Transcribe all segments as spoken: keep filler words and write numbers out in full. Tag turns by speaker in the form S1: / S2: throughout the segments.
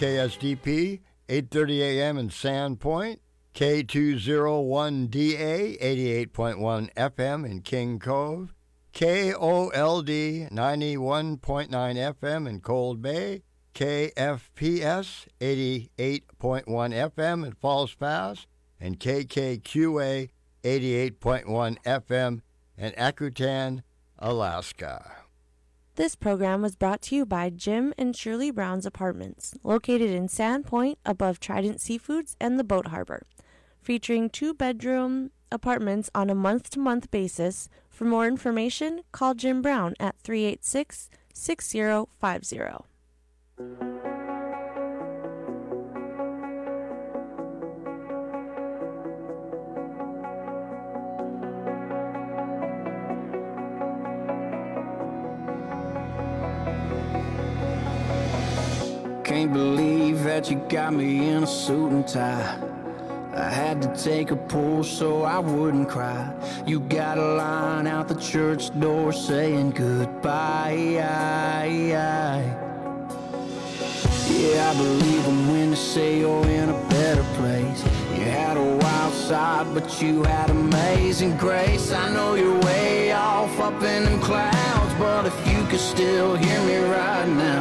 S1: K S D P, eight thirty a.m. in Sandpoint, K two oh one D A, eighty-eight point one F M in King Cove, K O L D, ninety-one point nine F M in Cold Bay, K F P S, eighty-eight point one F M in Falls Pass, and K K Q A, eighty-eight point one F M in Akutan, Alaska.
S2: This program was brought to you by Jim and Shirley Brown's Apartments, located in Sandpoint above Trident Seafoods and the Boat Harbor, featuring two-bedroom apartments on a month-to-month basis. For more information, call Jim Brown at three eight six, six zero five zero.
S3: Can't believe that you got me in a suit and tie. I had to take a pull so I wouldn't cry. You got a line out the church door saying goodbye. Yeah, I believe them when they say you're in a better place. You had a wild side, but you had amazing grace. I know you're way off up in them clouds, but if you could still hear me right now,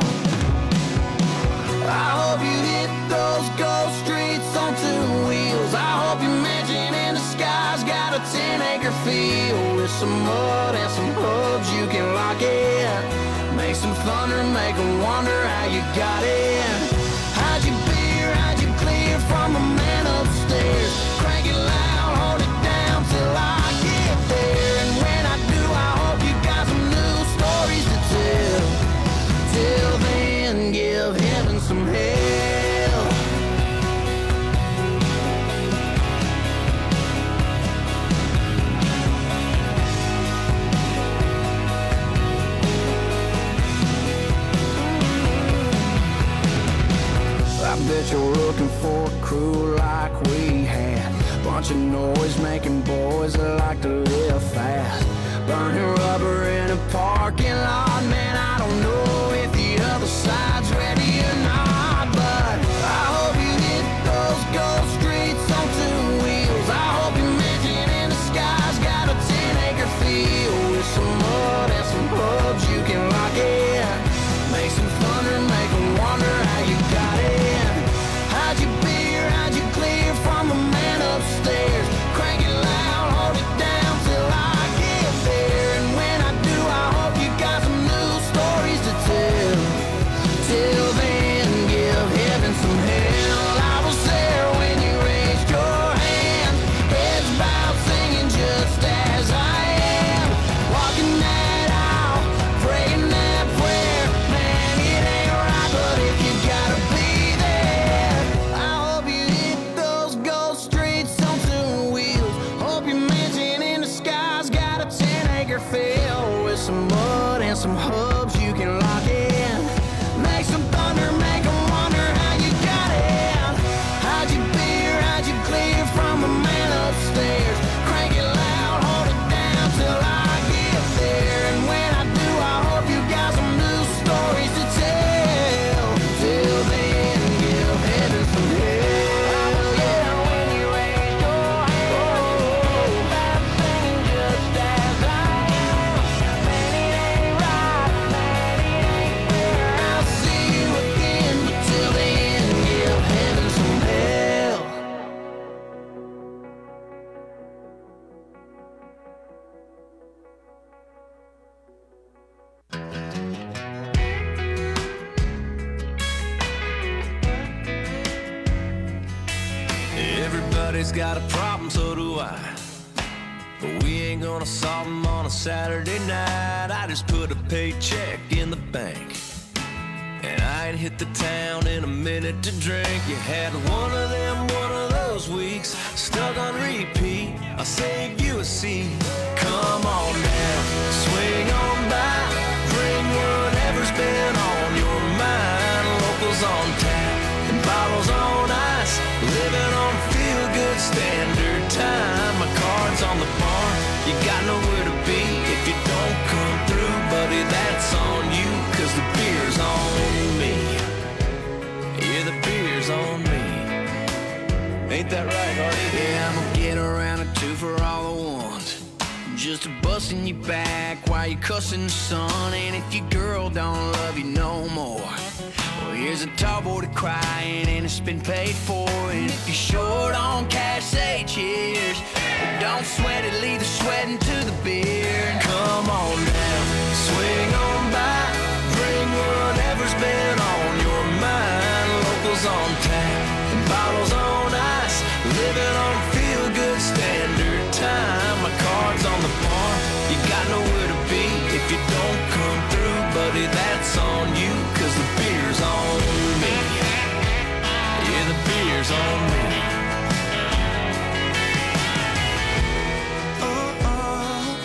S3: I hope you hit those ghost streets on two wheels. I hope your mansion in the sky's got a ten acre field with some mud and some hubs you can lock in. Make some thunder, make them wonder how you got in. How'd you beer, how'd you clear from the man upstairs? Crank it loud, hold it down till I get there. And when I do, I hope you got some new stories to tell. Till then, give heaven some hell. I bet you're looking for a crew like we had. Bunch of noise making boys that like to live fast. Burning rubber in a parking lot. Man, I don't know if the other side's ready or not, but I hope you hit those ghost streets on two wheels. I hope your mansion in the sky's got a ten acre field with some mud and some hubs you can lock in. Make some thunder, make them wonder how you got in. How'd you beer, how'd you clear from the man upstairs? Crank it loud, hold it down till I get there. And when I do, I hope you got some new stories to tell. Till then, give heaven some hell. I was there when you raised your hand, heads bowed, singing just as I am. Walking that aisle, praying that prayer. Man, it ain't right, but if you gotta be there, I hope you hit those ghost streets on two wheels. Hope your mansion in the sky's got a ten acre field with some mud and some hubs you can lock in. Make some thunder, make them wonder how you got in. How'd you beer, how'd you clear from the man upstairs? Crank it loud, hold it down till I get there. And when I do, I hope you got some new stories to tell. Till then, give heaven some hell. I was there when you raised your hand, I'm singing just as I am. Man, it ain't right, man, it ain't fair. I'll see you again, but till then, give heaven some hell.
S4: Everybody's got a problem, so do I. But we ain't gonna solve them on a Saturday night. I just put a paycheck in the bank, and I ain't hit the town in a minute to drink. You had one of them, one of those weeks, stuck on repeat. I'll save you a seat. Come on now, swing on by, bring whatever's been on your mind. Locals on tap and bottles on ice, living on feel-good standard time. My card's on the bar, you got nowhere to be if you don't come through, buddy, that's on you, cause the beer's on me. Yeah, the
S3: fussing you back while you're cussing the sun. And if your girl don't love you no more, well, here's a tall boy to crying and it's been paid for. And if you're short on cash, say cheers. But don't sweat it, leave the sweating to the beer. And come on down, swing on by, bring whatever's been on your mind. Locals on tap and bottles on ice, living on feel-good standard time. My card's on the bar, you got nowhere to be if you don't come through, buddy, that's on you, cause the beer's on me. Yeah, the beer's on me. Oh, oh,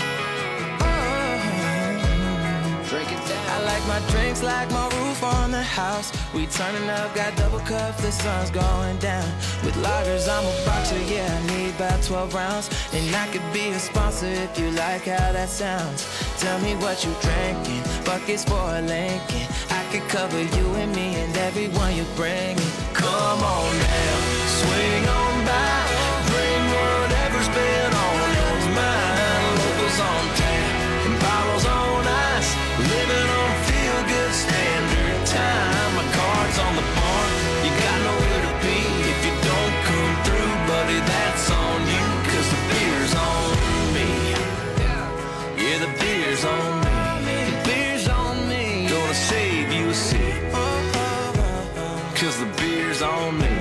S3: oh. Drink it down. I like my drinks like my roof on the house. We turning up, got double cups, the sun's going down. With lagers, I'm a boxer, yeah, I need about twelve rounds. And I could be a sponsor if you like how that sounds. Tell me what you drinking, buckets for a Lincoln. I could cover you and me and everyone you bring. Come on now, swing on by, bring whatever's been on your mind. Locals on tap and bottles on ice, living on feel-good standard time. My card's on the bar, you got nowhere to be if you don't come through, buddy, that's on you, cause the beer's on me. Yeah, the beer's on me. The beer's on me. Gonna save you a seat, cause the beer's on me.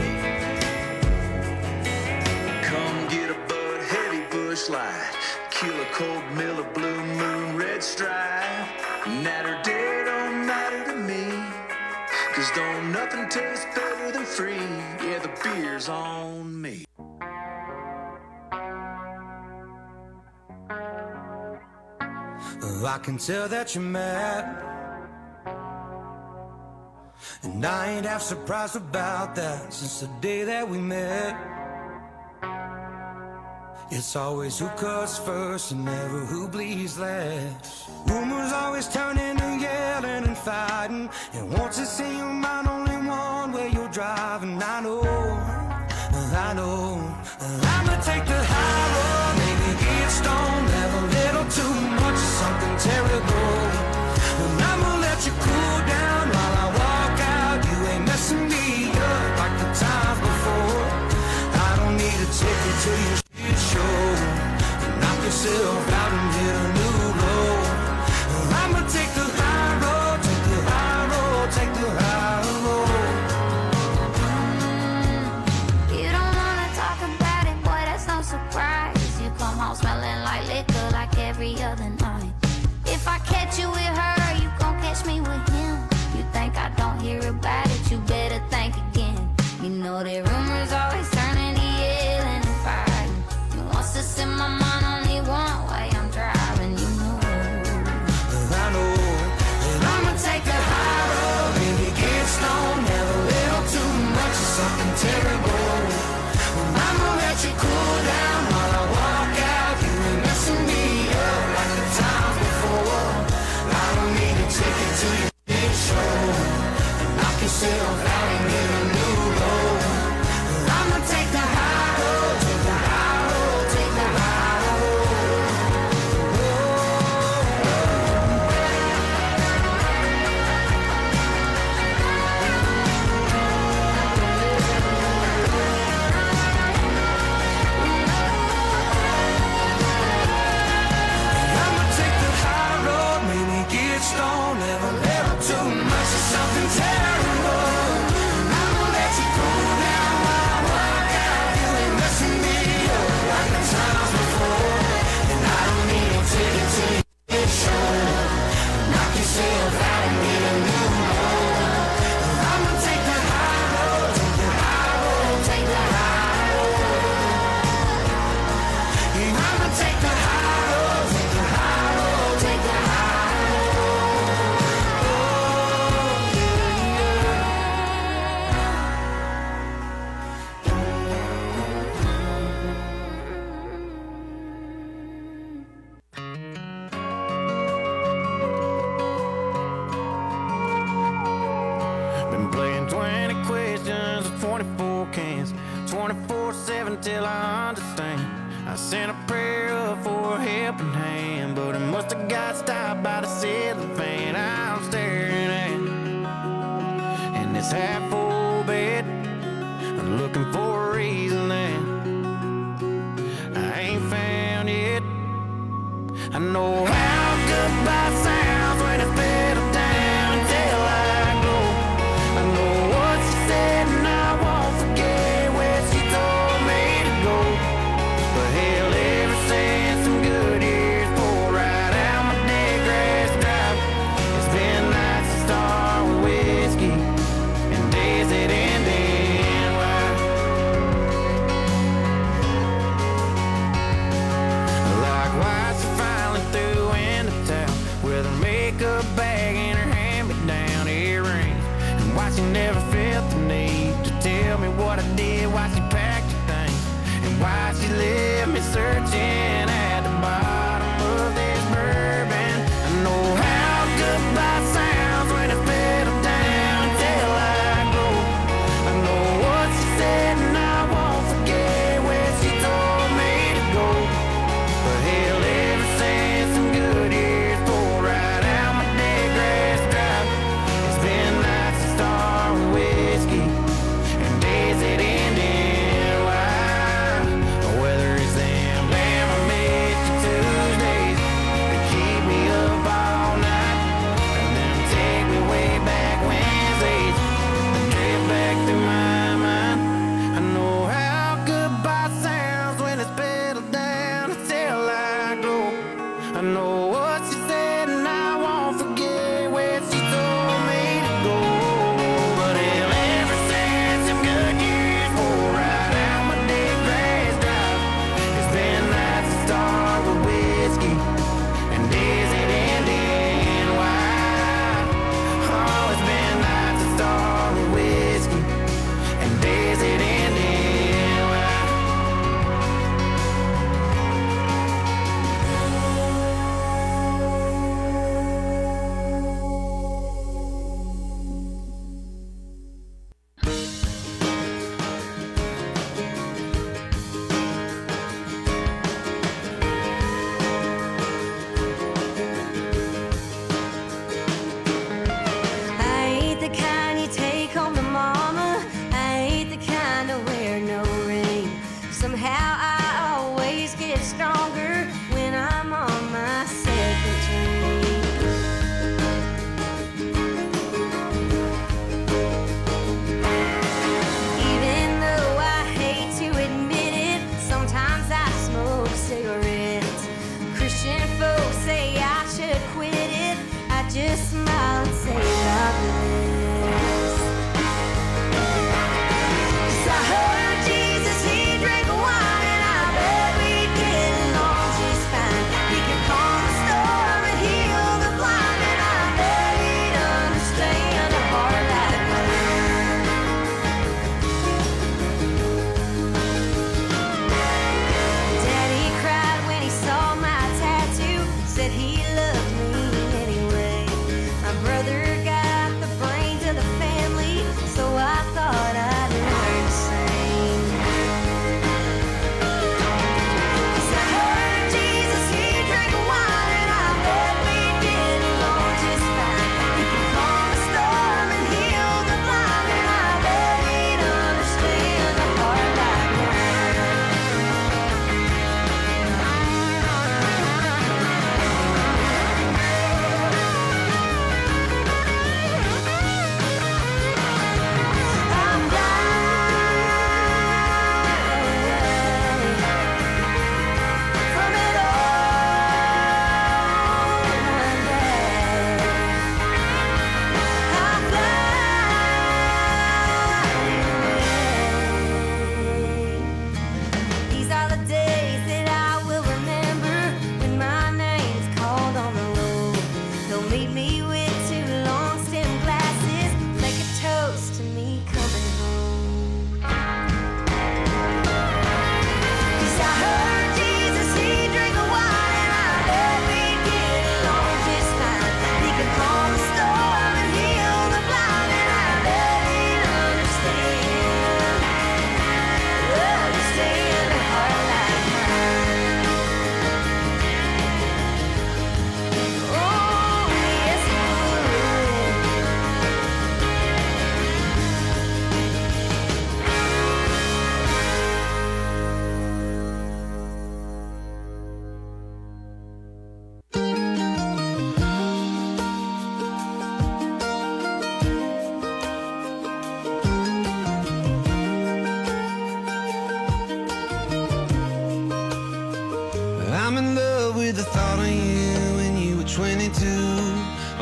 S3: Come get a Bud Heavy Bush Light, Killer Cold Miller Blue Moon Red Stripe. Natter day don't matter to me, cause don't nothing taste better than free. Yeah, the beer's on me.
S5: I can tell that you're mad, and I ain't half surprised about that. Since the day that we met, it's always who cuts first and never who bleeds last. Rumors always turn into yelling and fighting, and once it's in your mind, only one way you're driving. I know, I know, I'ma take the high road, maybe get stoned, have a little too much of something terrible. And I'ma let you cool down while I walk out. You ain't messing me up like the times before. I don't need a ticket to your shit show. Knock yourself out and hit a new low. I'ma take the high road, take the high road, take the high road.
S6: You don't wanna talk about it, boy, that's no surprise. You come home smelling like liquor like every other night. If I catch you with her, you gon' catch me with him. You think I don't hear about it, you better think again. You know that rumors always turn into yelling and fighting. You wants to send my mind only one way, I'm driving, you know.
S5: I know, and I'ma take the high road, maybe get stoned, have a little too much of something terrible. I'ma let you cool down while I walk out. You ain't messing me up like the times before. I don't need a ticket to your big show. Knock yourself out and get a new low. I'ma take the high road, take the high road, take the high road. I'ma take the high road, maybe get stoned, have a little too much of something terrible. I'ma let you cool down while I walk out. You ain't messing me up like the times before. And I don't need a ticket to your show. Knock yourself out and get a new low. I'ma take the high road, take the high road, take the high road. And I'ma take the high road, take the high road, take the high road.
S3: Been playing twenty questions with twenty-four cans, twenty-four seven till I understand. I sent a prayer up for a helping hand. this half full bed, looking for a reason that I ain't found yet. I know how goodbye sounds when it's settled down until I go. I know what she said and I won't forget where she told me to go. But hell, ever since some good years poured right out my dead grass drive, it's been nights to start with whiskey and days that end in wide. Like why she finally threw in the towel with her makeup bag and her hand-me-down earrings, and why she never felt the need to tell me what I did, why she packed her things, and why she left me searching at the bottom of this bourbon. I know how goodbye sounds when it's settled down until I go. I know what she said and I won't forget where she told me to go. But hell, ever since some good years poured right out my dead grass drive, it's been nights to start with whiskey and days that end in wide. Whether it's them Bama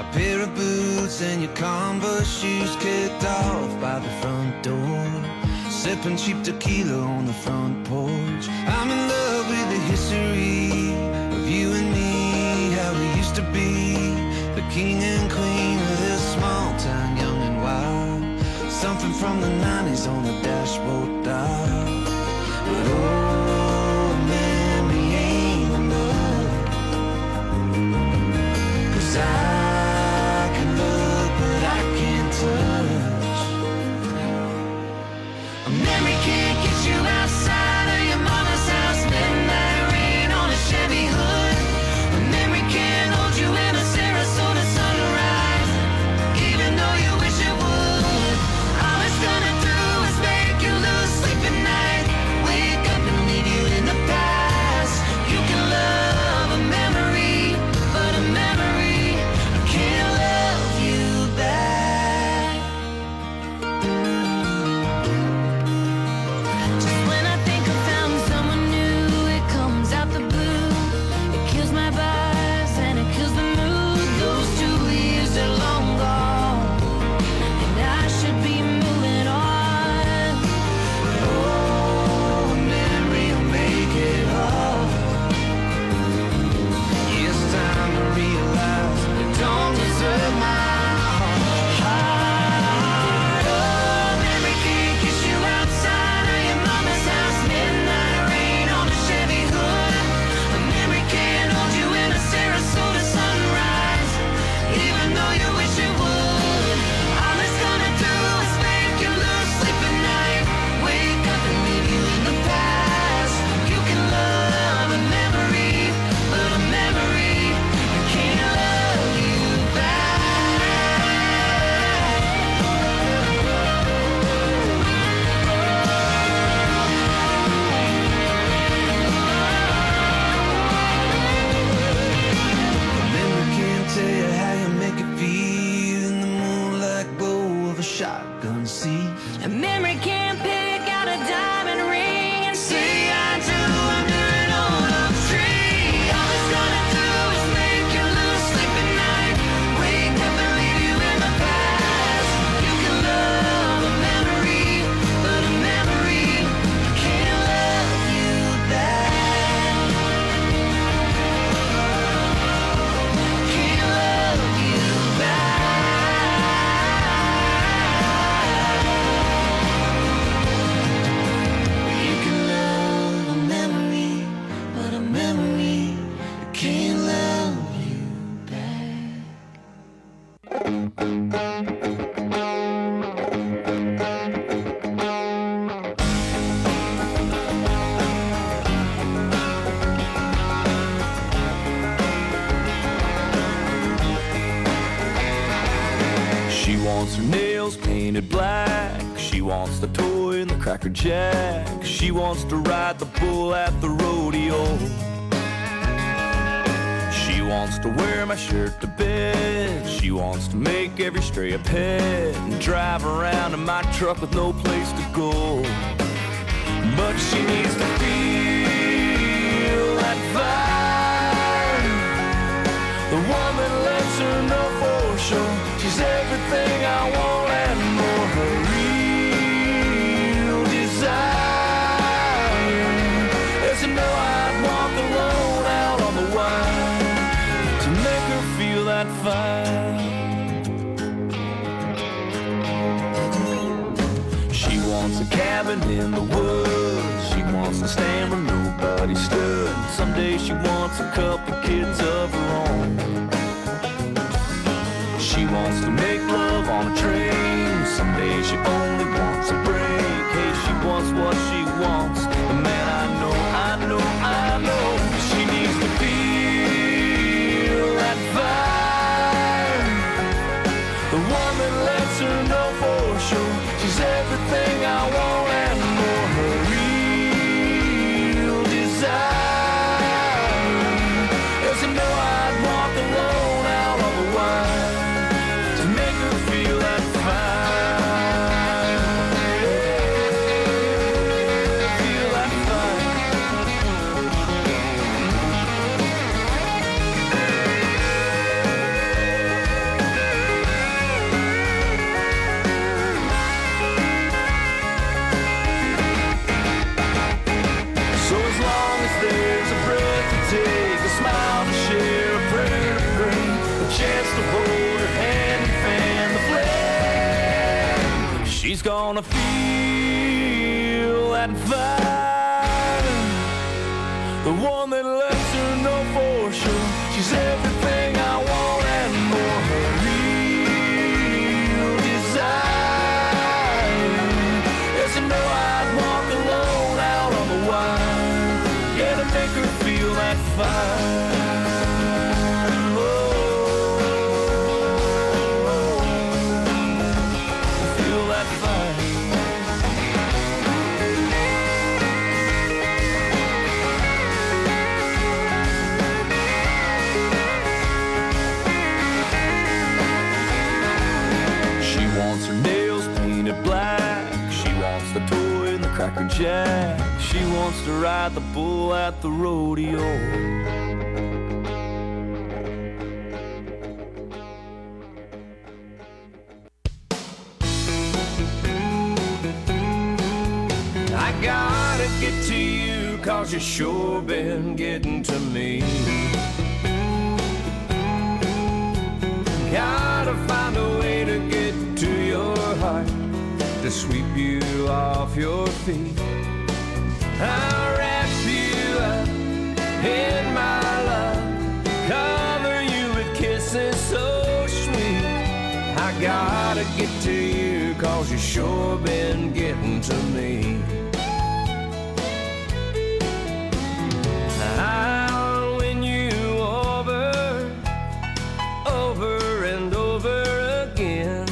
S5: a pair of boots and your Converse shoes kicked off by the front door. Sipping cheap tequila on the front porch. I'm in love with the history of you and me, how we used to be the king and queen of this small town, young and wild. Something from the nineties on the dashboard dial. But oh, memory ain't enough, 'cause I can look but I can't touch. A memory can't get you outside of your mama's house, midnight rain on a Chevy hood. A memory can't hold you in a Sarasota sunrise, even though you wish it would. All it's gonna do is make you lose sleep at night, wake up and leave you in the past. You can love a memory, but a memory can't love you back. Just when I think I found someone new, it comes out the blue. It kills my vibes and it kills the mood. Those two years are long gone, and I should be moving on. Oh, a memory will make it hard. It's time to realize you don't deserve my heart. Oh, memory can't kiss you outside of your mama's house, midnight rain on a Chevy hood. A memory can't hold you in a Sarasota sunrise, even though you wish it would. All it's gonna do is make you lose sleep at night, wake up and leave you in the past. You can love a memory, but a memory can't love you Memory can't tell you how you make it feel in the moonlight glow of a shotgun seat. A memory can't pick out a diamond ring and say I do under an old oak tree. All it's gonna do is make you lose sleep at night, wake up and leave you in the past. You can love a memory, but a memory can't love you back. Can't love you back. You can love a memory, but a memory can't love you back.
S4: She wants her nails painted black. She wants the toy and the Cracker Jack. She wants to ride the bull at the rodeo. She wants to wear my shirt to bed. She wants to make every stray a pet and drive around in my truck with no place to go. But she needs to feel that fire, the one that lets her know for sure she's everything I want and more. Her real desire is to know I'd walk alone out on the wire to make her feel that fire. She wants a cabin in the woods. She wants to stand where nobody stood. Someday she wants a couple kids of her own. She wants to make love on a train. Someday she only wants a break. Hey, she wants what she wants. And man, I know, I know, I know she needs to feel that fire, the one that lets her know for sure she's everything I want and more. Her real desire is to know I'd walk alone out on the wire to make her feel that fire. Feel that fire. chance to hold her hand and fan the flame. She's gonna feel that fire, the one that lets her know for sure she's everything I want and more. Her real desire is to know I'd walk alone out on the wire, yeah, to make her feel that fire. Cracker Jack, she wants to ride the bull at the rodeo. I gotta get to you, cause you sure been getting to me. Gotta find a way to get to your heart, to sweep you off your feet. I'll wrap you up in my love, cover you with kisses so sweet. I gotta get to you, cause you sure been getting to me. I'll win you over, over and over again.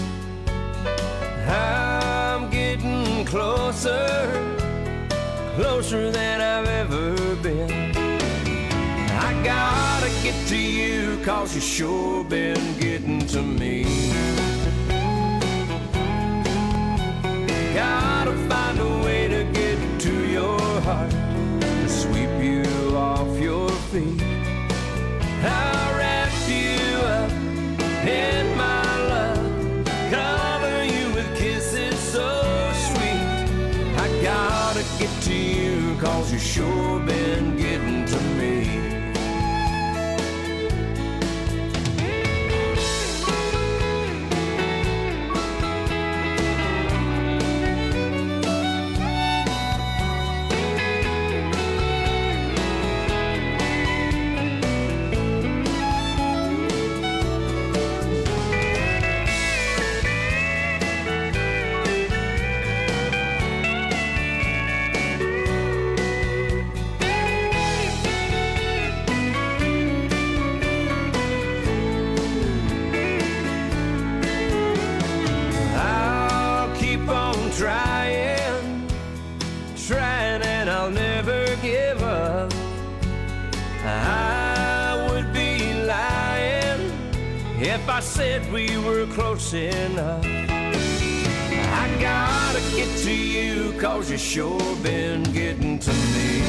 S4: I'm getting closer, closer than I've ever been. I gotta get to you, cause you sure been getting to me. Gotta find a way to get to your heart, to sweep you off your feet. I'll wrap you up in my love, cover you with kisses so sweet. I gotta get to you, cause you sure been getting to me. Trying, trying, and I'll never give up. I would be lying if I said we were close enough. I gotta get to you, cause you sure been getting to me.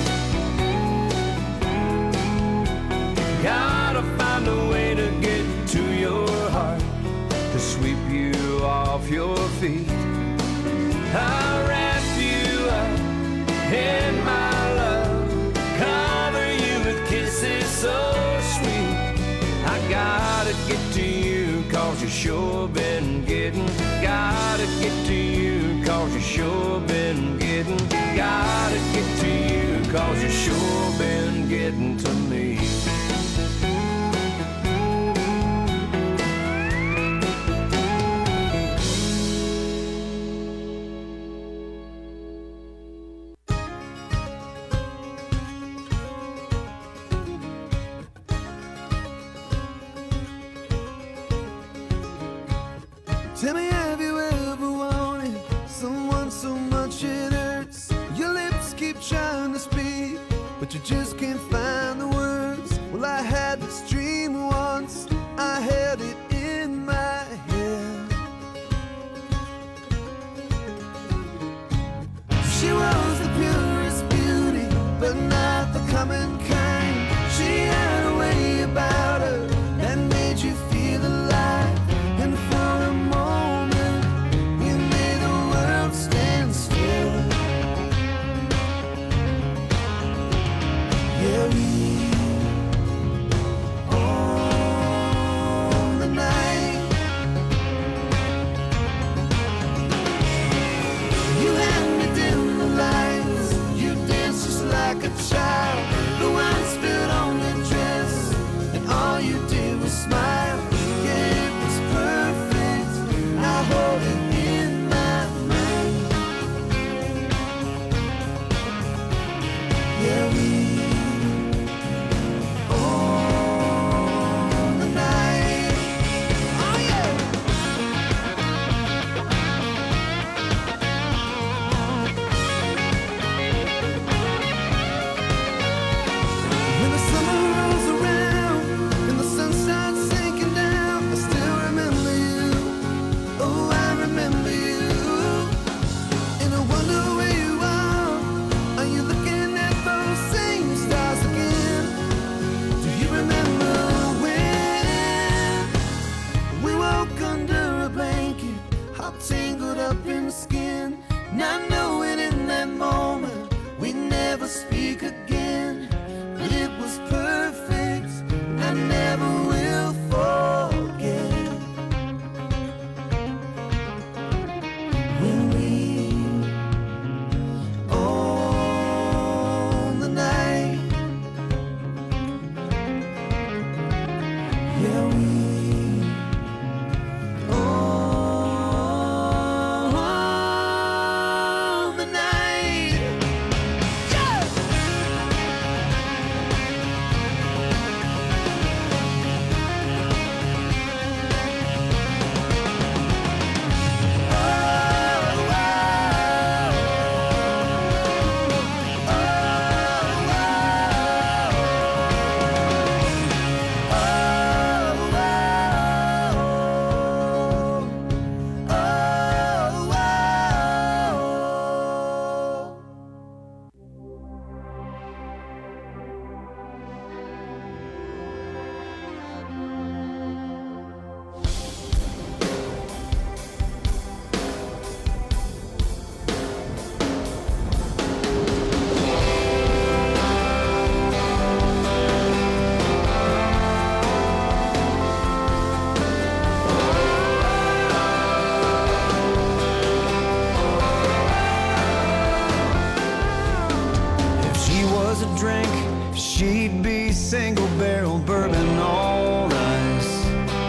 S4: Gotta find a way to get to your heart, to sweep you off your feet. I'll wrap you up in my love, cover you with kisses so sweet. I gotta get to you, cause you sure been getting. Gotta get to you, cause you sure been getting. Gotta get to you, cause you sure been getting to me.
S7: Tell me, have you ever wanted someone so much it hurts? Your lips keep trying to speak, but you just can't find the words. Well, I had this dream once, I held it in my head. She was the purest beauty, but not the common kind. She had a way about her that made you feel alive. And for a moment Not knowing in that moment we never speak again, but it was perfect, and I never will forget. When we own the night, yeah, we own the night. Yeah! If she was a drink, she'd be single barrel bourbon on ice.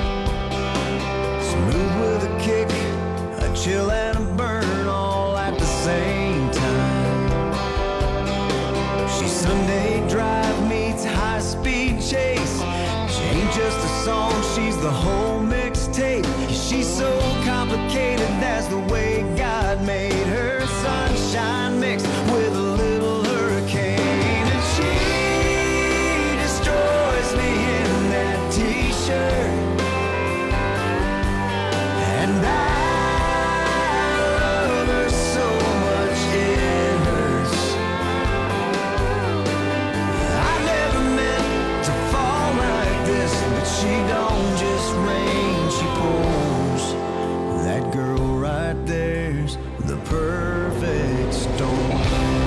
S7: Smooth with a kick, a chill and a burn all at the same time. She's Sunday drive meets high speed chase. She ain't just a song, she's the whole mixtape. She's so complicated, that's the way God made her. Sunshine mixed with a little hurricane, and she destroys me in that t-shirt. And I love her so much it hurts. I never meant to fall like this, but she don't just rain, she pours. That girl right there's the perfect storm.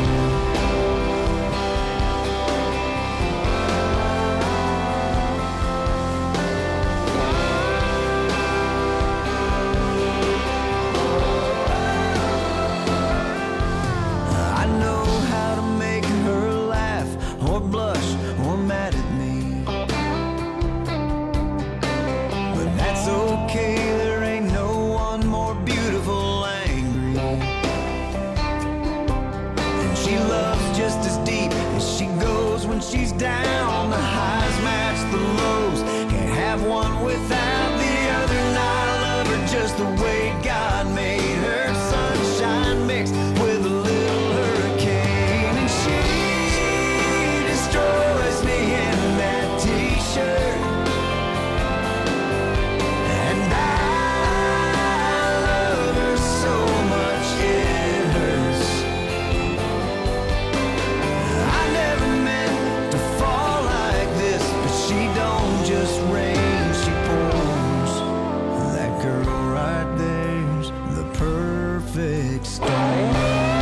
S7: I know how to make her laugh or blush or mad at me, but that's okay, there ain't no one more beautiful angry. And she loves just as deep as she goes when she's down. The highs match the lows, can't have one without the other. And I love her just the way God made her. Sunshine mixed with a little hurricane, and she destroys me in that t-shirt. And I love her so much it hurts. I never meant to fall like this, but she don't just rain, she pours. That girl right there's the perfect storm.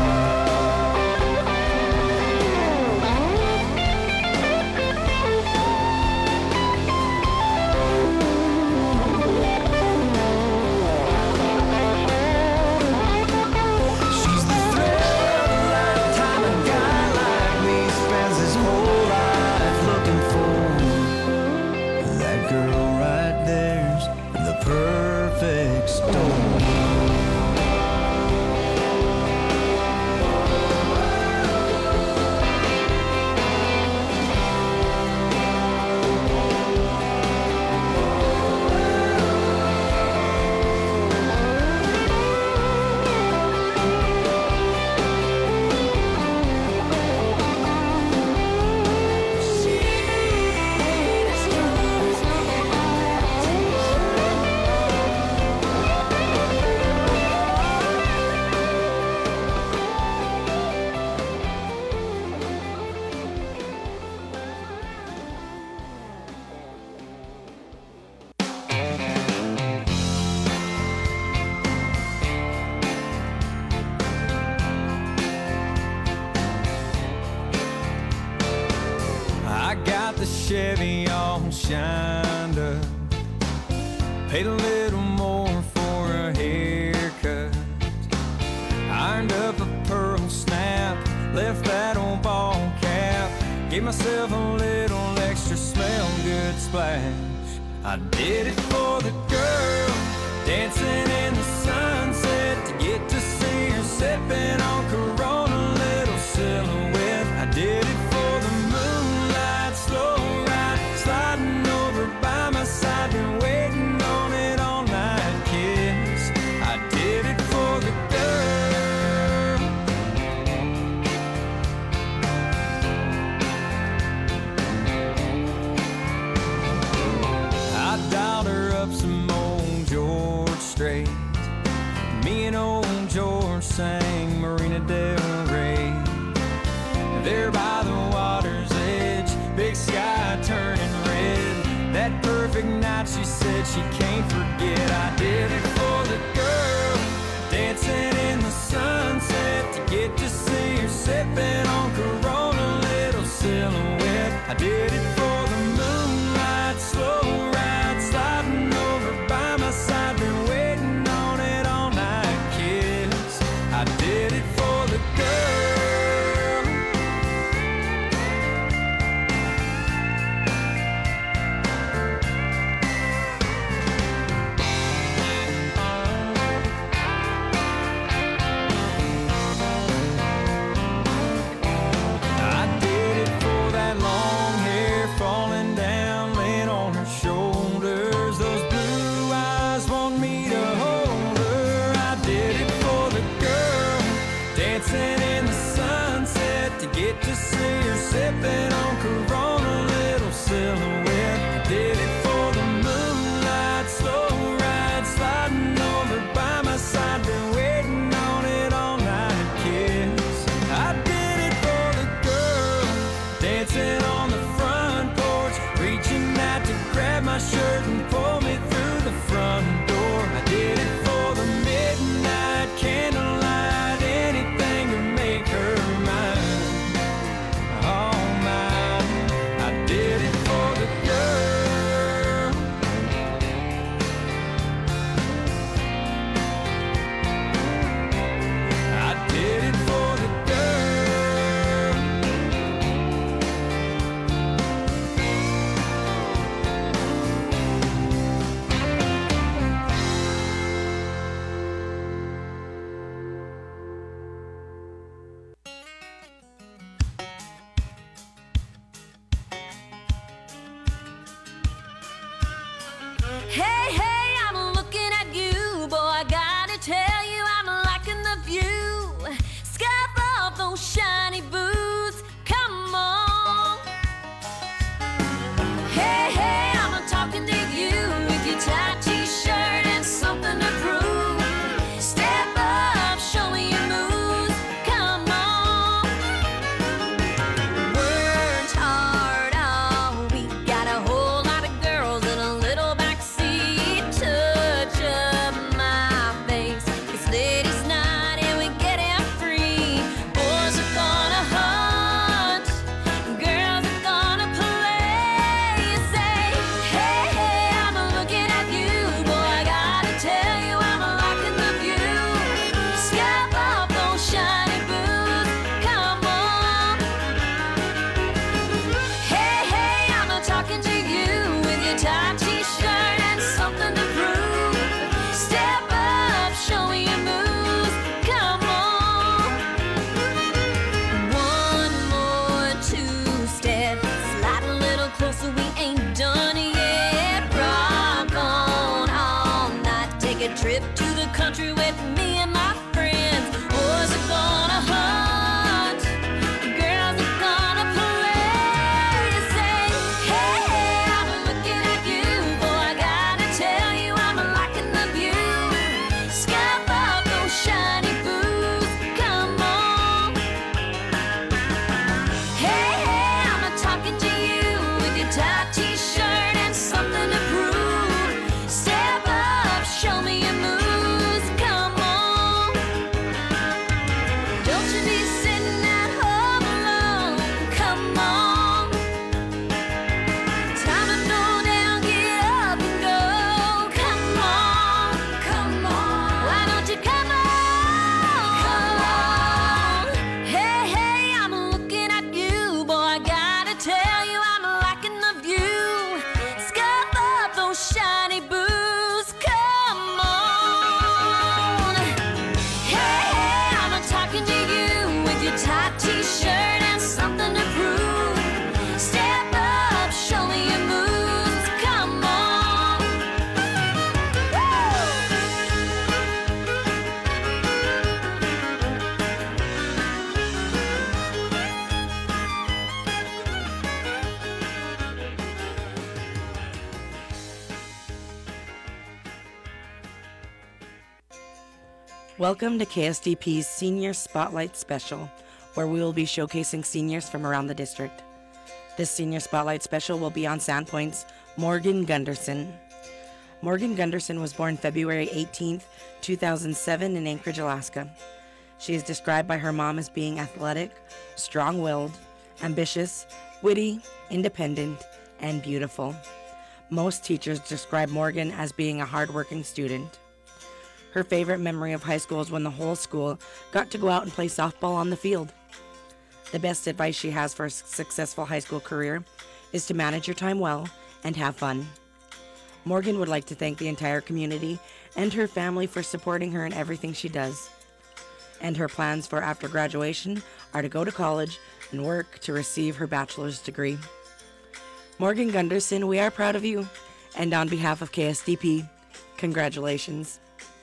S7: She's the thrill of a lifetime, a guy like me spends his whole life looking for. That girl right there's the perfect storm.
S8: Chevy all shined up. Paid a little more for a haircut. Ironed up a pearl snap, left that old ball cap. Gave myself a little extra smell good splash. I did it for the girl, dancing in the sunset, to get to see her sipping on Corona, little silhouette. I did it for the moonlight, slow ride, sliding over by my side, been waiting on it all night, kiss. I did it for the girl. I dialed her up some old George Strait. Me and old George sang Marina del Rey. There by the water's edge, big sky turning red. That perfect night she said she can't forget. I did it for the girl, dancing in the sunset, to get to see her sipping on Corona, little silhouette. I did it for the moonlight, slow ride, sliding over by my side, been waiting on it all night, kiss. I did it for the girl. Sipping on Corona, little silhouette. I did it for the moonlight, slow ride, sliding over by my side, been waiting on it all night, kiss. I did it for the girl, dancing on the front porch, reaching out to grab my shirt and pull me through the front door. I did it for the midnight candlelight, anything to make her mine.
S9: Hey, hey, I'm looking at you, boy, I gotta tell you I'm liking the view. Scuff off those shiny boots, come on. Hey, hey, I'm talking to you with your tight t-shirt and something to prove. Step up, show me your moves, come on. Worked hard all week, got a whole lot of girls in a little backseat. Touch up my face, it's ladies' night and we get it free. Boys are gonna hunt, girls are gonna play. You say, hey, hey, I'm looking at you, boy, I gotta tell you I'm liking the view. Scalp off those shiny boots, come on. Hey, hey, I'm talking to you with your tight t-shirt and something to prove. Step up, show me your moves, come on. One more two-step, slide a little closer, we ain't done yet. Rock on all night, take a trip to the country with me and my friends. Boys are gonna hunt, girls are gonna play. You say, hey, hey, I'm looking at you, boy, I gotta tell you I'm liking the view. Scalp off those shiny boots, come on. Hey, hey, I'm talking to you with your tight t-shirt and something to prove. Step up, show me your moves, come on.
S10: Welcome to K S D P's Senior Spotlight Special, where we will be showcasing seniors from around the district. This Senior Spotlight Special will be on Sandpoint's Morgan Gunderson. Morgan Gunderson was born February eighteenth, two thousand seven in Anchorage, Alaska. She is described by her mom as being athletic, strong-willed, ambitious, witty, independent, and beautiful. Most teachers describe Morgan as being a hardworking student. Her favorite memory of high school is when the whole school got to go out and play softball on the field. The best advice she has for a successful high school career is to manage your time well and have fun. Morgan would like to thank the entire community and her family for supporting her in everything she does. And her plans for after graduation are to go to college and work to receive her bachelor's degree. Morgan Gunderson, we are proud of you, and on behalf of K S D P, congratulations.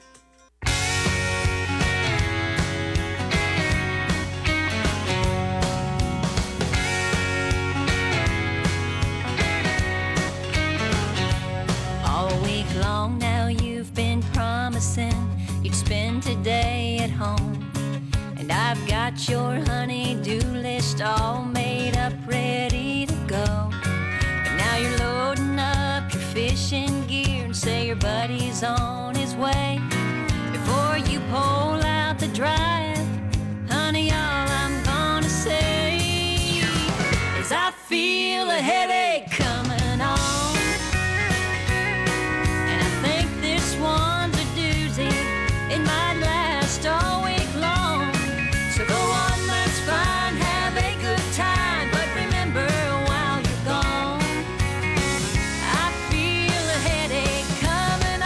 S9: All week long now you've been promising you'd spend today at home. And I've got your honey-do list all made up, ready to go. And now you're loading up your fishing gear and say your buddy's on his way. Before you pull out the drive, honey, all I'm gonna say is I feel a headache coming on. And I think this one's a doozy. It might last all week long. So go on, that's fine, have a good time. But remember while you're gone, I feel a headache coming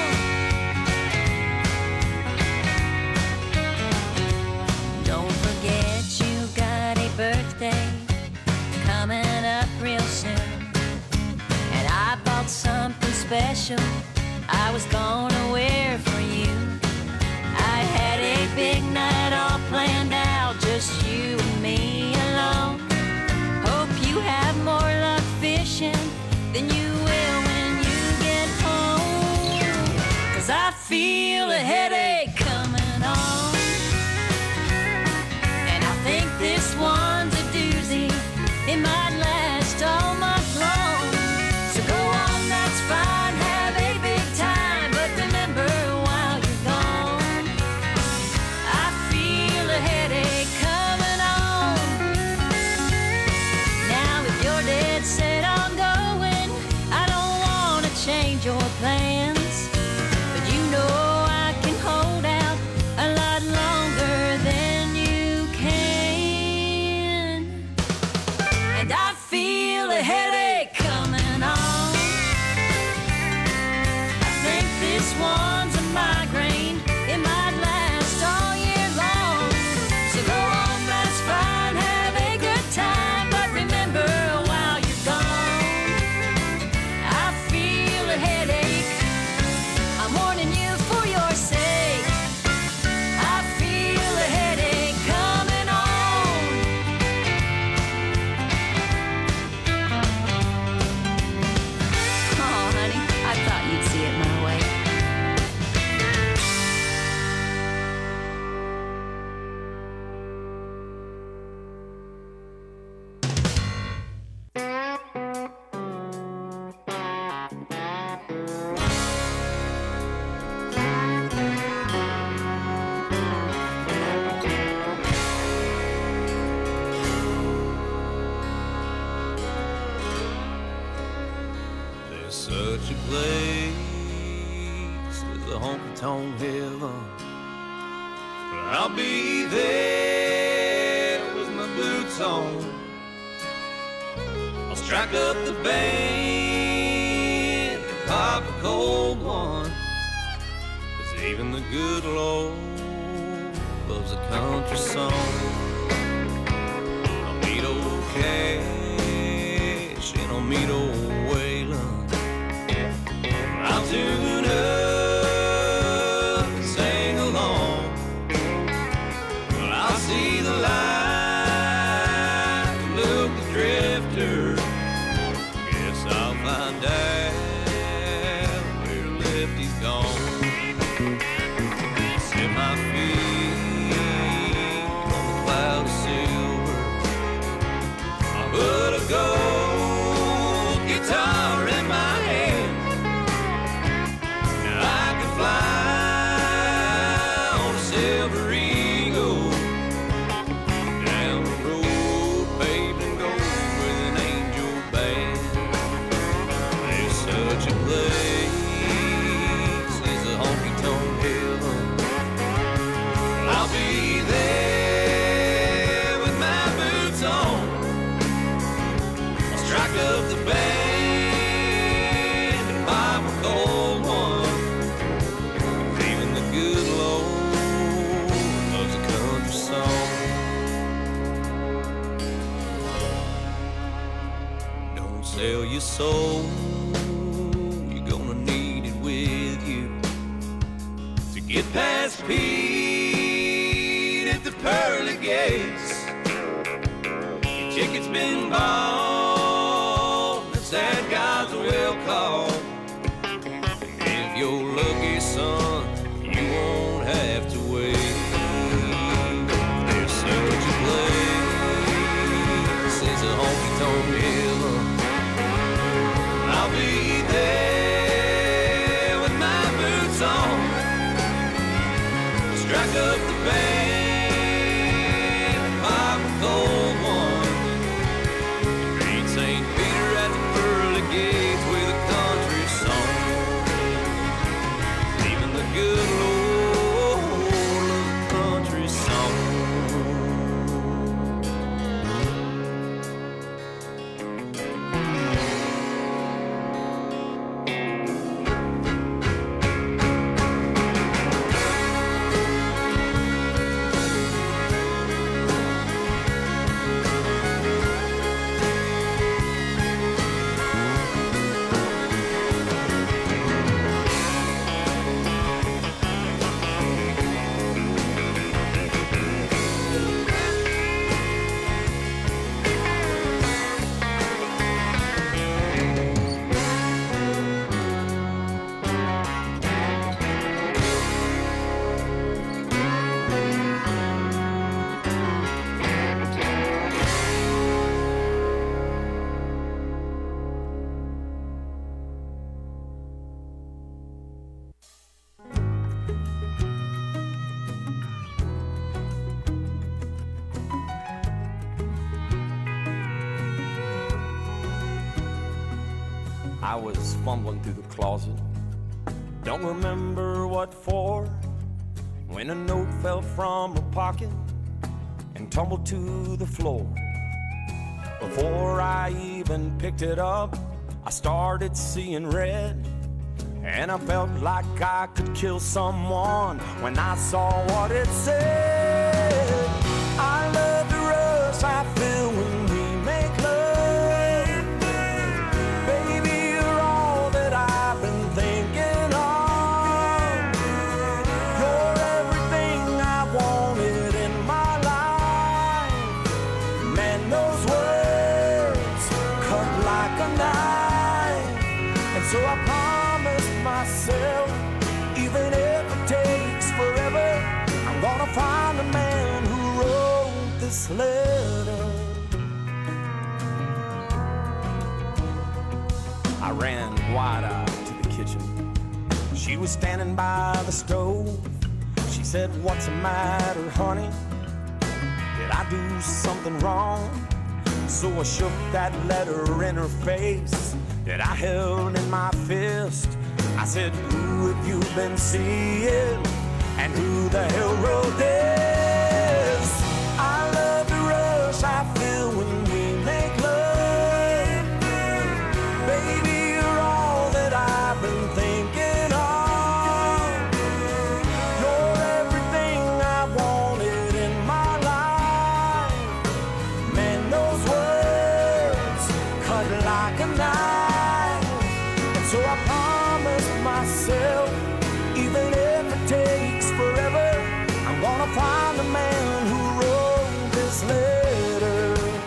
S9: on. Don't forget you got a birthday coming up real soon. And I bought something special I was gonna wear for you. I had a big night all planned out, just you and me alone. Hope you have more luck fishing than you will when you get home. 'Cause I feel a headache coming on. And I think this one's a doozy. It might last all month long. So go on, that's fine, have a big time. But remember while you're gone, I feel a headache coming on. Now if you're dead set on going, I don't want to change your plans. But you know I can hold out a lot longer than you can. And I feel a headache coming on. I think this one's a migraine. It might last all year long. So go on, that's fine, have a good time. But remember while you're gone, I feel a headache. I'm warning you for your sake. I feel a headache coming on. Oh, honey, I thought you'd see it my way.
S4: There's such a place as a honky-tonk heaven. I'll be there with my boots on. I'll strike up the band and pop a cold one. 'Cause even the good Lord loves a country song. I'll meet old Cash and I'll meet old Waylon. I'll tune up and sing along. Well, I'll see the light, look the drifter. Guess I'll find out where Lefty's gone. Set my I'll be there with my boots on. I'll strike up the band and pipe a cold one. Even the good Lord loves a country song. Don't sell your soul, you're gonna need it with you to get past Pete at the pearly gates. Your ticket's been bought, the sad guys will call. If you're lucky, son, you won't have to wait. There's such a place as a honky-tonk heaven. I'll be there with my boots on. Strike up the band and pipe a cold one. Greet Saint Peter at the pearly gates with a country song. Even the good Lord loves a country song.
S8: I was fumbling through the closet, don't remember what for, when a note fell from her pocket and tumbled to the floor. Before I even picked it up, I started seeing red, and I felt like I could kill someone when I saw what it said. I love the rush I feel when we make love. Baby, you're all that I've been thinking of. You're everything I wanted in my life. Man, those words cut like a knife. And so I promised myself, even if it takes forever, I'm gonna find a man who wrote this letter. I ran wide-eyed to the kitchen. She was standing by the stove. She said, "What's the matter, honey? Did I do something wrong?" So I shook that letter in her face that I held in my fist. I said, "Who have you been seeing? And who the hell wrote this? I love the rush I feel when we make love. Baby, you're all that I've been thinking of. You're everything I wanted in my life. Man, those words cut like a knife. And so I promised myself, even if it takes forever, I'm gonna find the man who wrote this letter.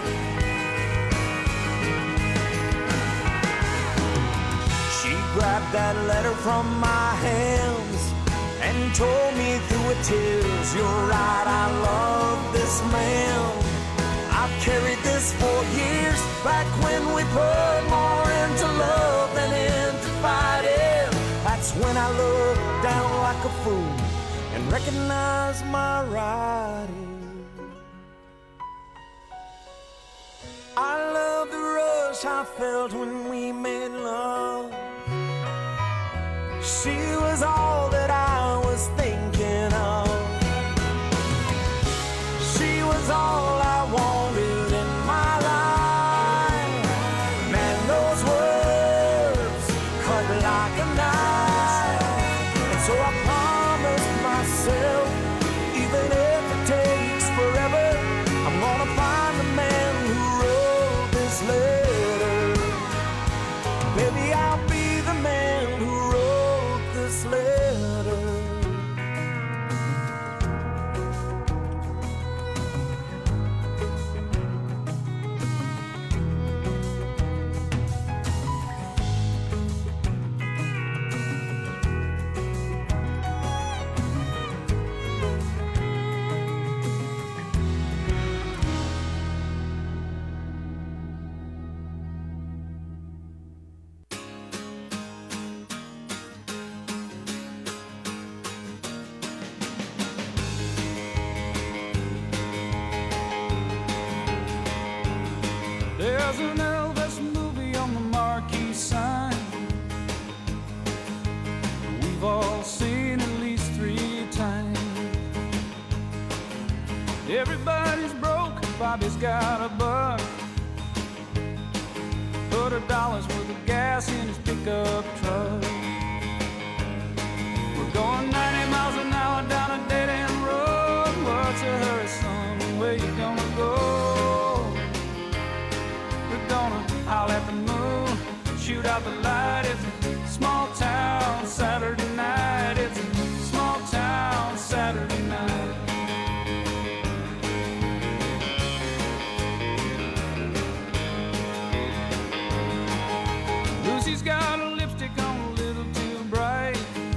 S8: She grabbed that letter from my hands and told me through her tears, "You're right, I love this man. I've carried this for years, back when we put more into love than into fighting. That's when I looked down like a fool and recognized my writing. I love the rush I felt when we made love. She was all that I was thinking of.
S3: was all I wanted in my life. Man, those words cut like a knife. And so I promised myself, even if it takes forever, I'm gonna find the man who wrote this letter. Maybe I'll be the man who wrote this letter. There's an Elvis movie on the marquee sign. We've all seen at least three times. Everybody's broke, Bobby's got a buck. Put a dollar's worth of gas in his pickup truck. We're going ninety miles an hour down a dead-end road. What's a hurry, son? Where you gonna go? Howl at the moon, shoot out the light. It's a small town Saturday night. It's a small town Saturday night. Lucy's got a lipstick on a little too bright.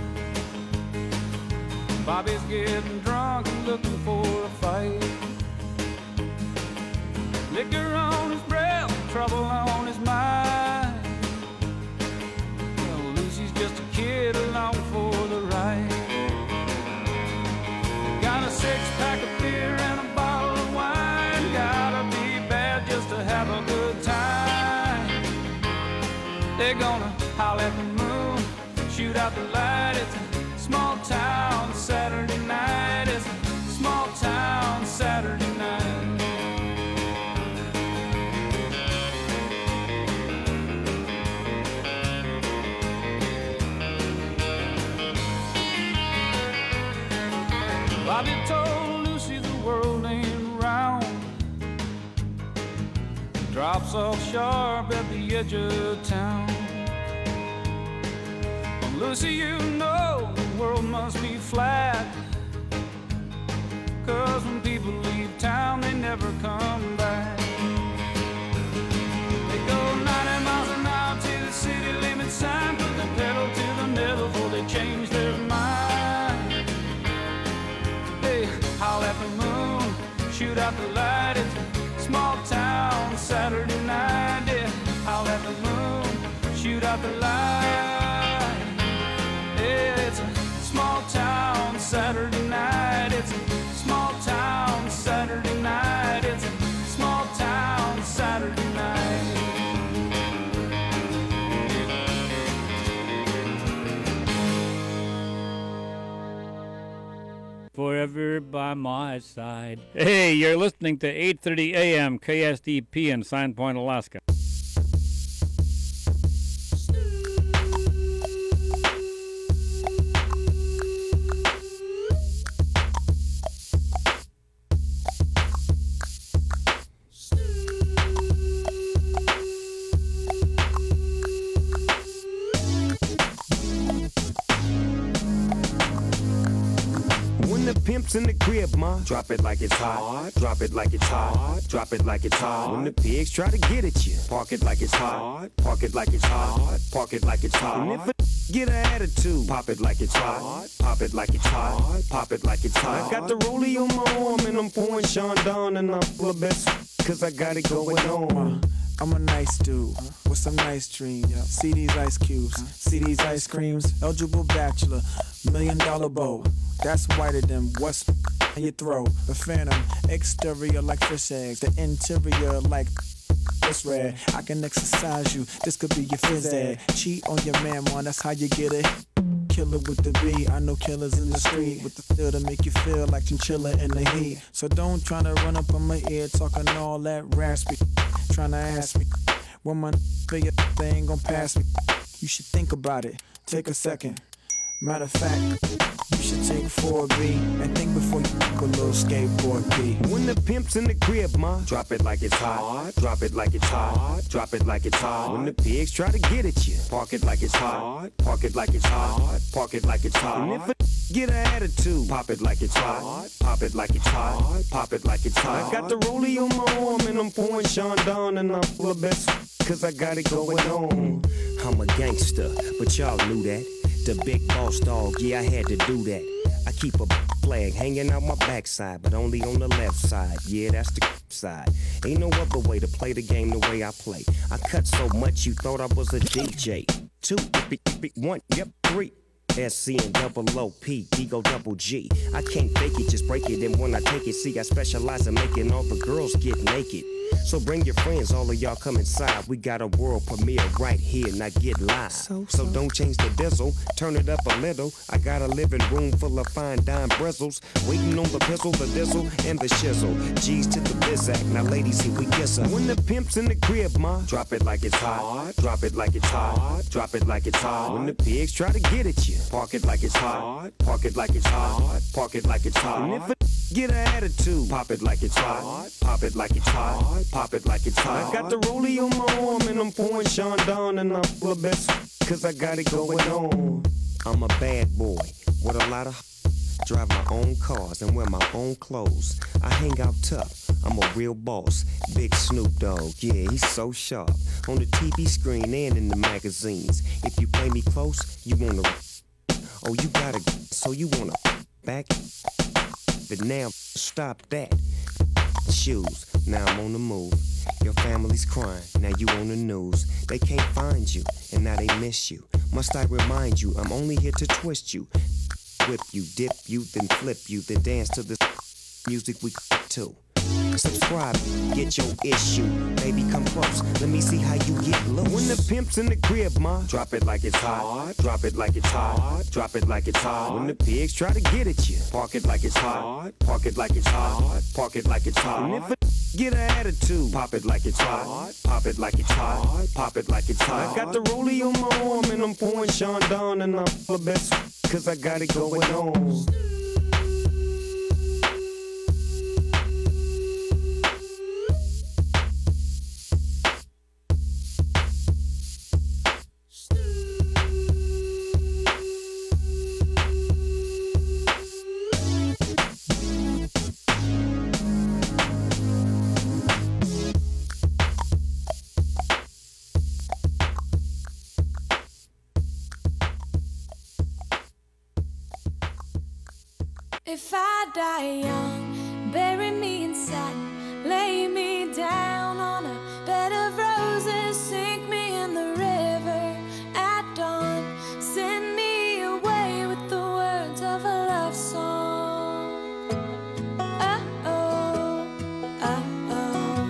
S3: Bobby's getting drunk and looking for a fight. Liquor on his breath, trouble on his mind. Well, Lucy's just a kid along for the ride. Got a six-pack of beer and a bottle of wine. Gotta be bad just to have a good time. They're gonna howl at the moon, shoot out the light. It's a small town Saturday night. It's a small town Saturday night. Bobby told Lucy the world ain't round. Drops off sharp at the edge of town. Well, Lucy, you know the world must be flat. Cause when people leave town, they never come back. They go ninety miles an hour to the city limit sign. Put the pedal to the metal before they change their mind. Howl at the moon, shoot out the light. It's a small town Saturday night. Yeah, howl at the moon, shoot out the light. Yeah, it's a small town Saturday night. It's a small town Saturday night. It's a small town Saturday night.
S11: Forever by my side. Hey, you're listening to eight thirty A M K S D P in Sandpoint, Alaska.
S12: Pimps in the crib, ma. Drop it like it's hot. Drop it like it's hot. Drop it like it's hot. When the pigs try to get at you, park it like it's hot. Park it like it's hot. Park it like it's hot. And if a get an attitude, pop it like it's hot. Pop it like it's hot. Pop it like it's hot. I got the rollie on my arm and I'm pouring Sean Don and I'm full of best cause I got it going on.
S13: I'm a nice dude with some nice dreams. See these ice cubes, see these ice creams. Eligible bachelor, million dollar bow. That's whiter than what's in your throat. The phantom, exterior like fish eggs. The interior like it's red. I can exercise you, this could be your phys ed. Cheat on your man, man, that's how you get it. killer with the B. I know killers in the street with the feel to make you feel like chinchilla in the heat. So don't try to run up on my ear talking all that raspy. Trying to ask me when my figure they ain't gon' pass me. You should think about it. Take a second. Matter of fact, you should take four B and think before you pick a little skateboard B.
S12: When the pimp's in the crib, ma, drop it like it's hot. Drop it like it's hot. Drop it like it's hot. When the pigs try to get at you, park it like it's hot. Park it like it's hot. Park it like it's hot. And if a get an attitude, pop it like it's hot. Pop it like it's hot. Pop it like it's hot. I got the rollie on my arm and I'm pouring Sean down and I'm full of best cause I got it going on. I'm a gangster, but y'all knew that. The big boss dog, yeah, I had to do that. I keep a flag hanging out my backside, but only on the left side. Yeah, that's the side. Ain't no other way to play the game the way I play. I cut so much you thought I was a D J. Two, one, yep, three. S C and double O P, Ego double G. I can't fake it, just break it. And when I take it, see, I specialize in making all the girls get naked. So bring your friends, all of y'all come inside. We got a world premiere right here, now get live. So, so. so don't change the diesel, turn it up a little. I got a living room full of fine dime bristles, waiting on the pistol, the diesel, and the shizzle. G's to the bizac, now ladies, here we kiss her. When the pimp's in the crib, ma, drop it like it's hot. Drop it like it's hot. Drop it like it's hot. When the pigs try to get at you, park it like it's hot. Park it like it's hot. Park it like it's hot. And if a get an attitude, pop it like it's hot. Pop it like it's hot. Pop it like it's hot. I got the rollie on my arm and I'm pouring Sean down and I'm full of best cause I got it going on. I'm a bad boy with a lot of drive my own cars and wear my own clothes. I hang out tough. I'm a real boss. Big Snoop Dogg, yeah, he's so sharp. On the T V screen and in the magazines. If you play me close, you wanna. Oh, you gotta. So you wanna back. But now, stop that. Shoes, now I'm on the move. Your family's crying, now you on the news. They can't find you, and now they miss you. Must I remind you, I'm only here to twist you. Whip you, dip you, then flip you, then dance to the music we to. Subscribe, get your issue. Baby, come close, let me see how you get loose. When the pimp's in the crib, ma, drop it like it's hot. Drop it like it's hot. Drop it like it's hot. When the pigs try to get at you, park it like it's hot. Park it like it's hot. Park it like it's hot. And if a get an attitude, pop it like it's hot. Pop it like it's hot. Pop it like it's hot. I got the rollie on my arm and I'm pouring Sean down and I'm full of best cause I got it going on.
S14: If I die young, bury me in satin, lay me down on a bed of roses, sink me in the river at dawn, send me away with the words of a love song. Uh-oh, uh-oh.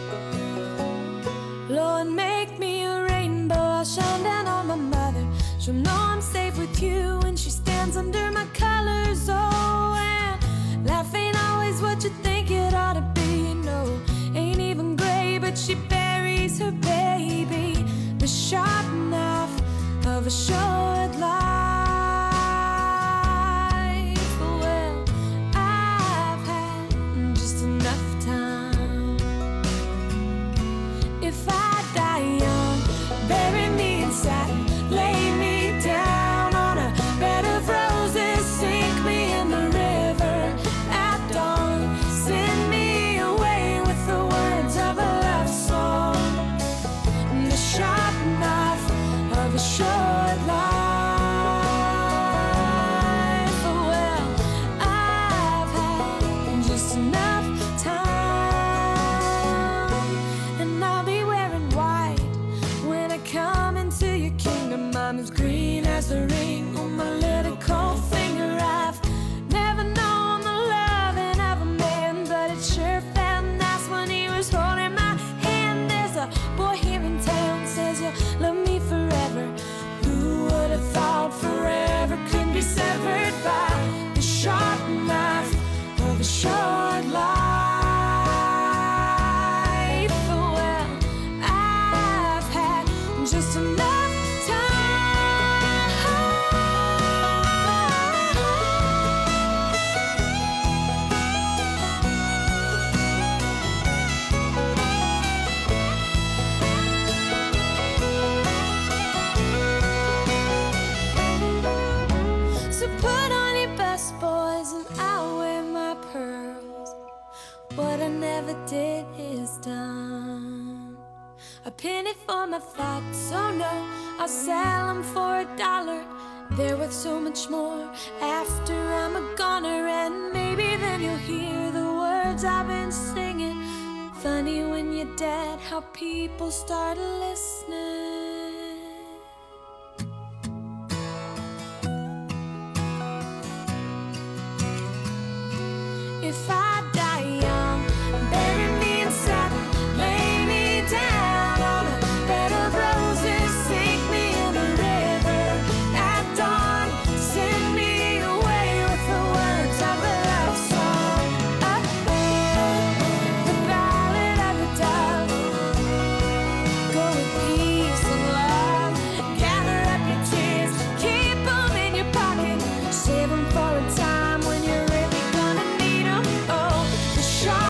S14: Lord, make me a rainbow, I'll shine down on my mother. She'll know I'm safe with you when she stands under my colors. Oh, and life ain't always what you think it ought to be. No, ain't even gray, but she buries her baby. The sharp knife of a short life. Well, I've had just enough time. If I die young, bury me in satin, lay me down on a bed of roses, sink me in the river at dawn, send me away with the words of a love song, the sharp knife of a short life. what I never did is done. A penny for my thoughts, oh no, I'll sell them for a dollar. They're worth so much more after I'm a goner. And maybe then you'll hear the words I've been singing. Funny when you're dead how people start listening.